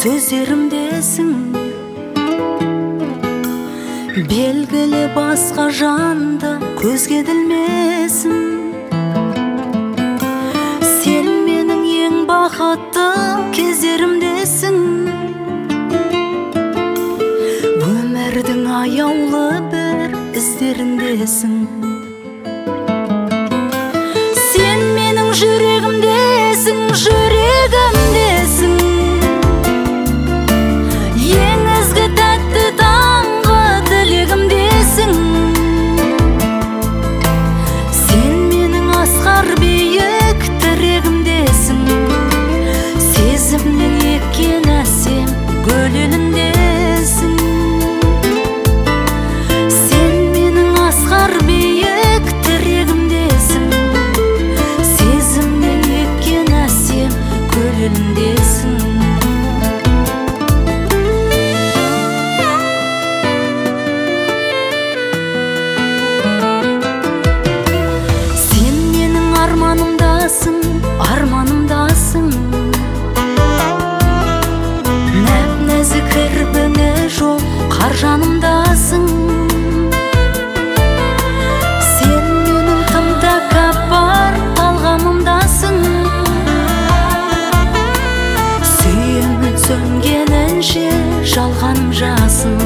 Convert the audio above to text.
сөздерімдесің, белгілі басқа жанды көзге ілмесін. Сен менің ең бақытты кездерімдесің, өмірдің аяулы бір іздеріндесің. Сен менің жүрегімдесің, жүрегімдесің, ең ізгі тәтті таңғы тілегімдесің. Сен менің асқар биік тірегімдесің, сезімнен еккен әсем гүл еліндесің. Сен менің асқар биік тірегімдесің, сезімнен еккен әсем гүл еліндесің. Арманымдасың, арманымдасың, нәп-нәзік кірбіңі жоқ қар жанымдасың. Сен менің тым тәкаппар талғамымдасың, сүйемін сөнгенінше жалғаным жасын.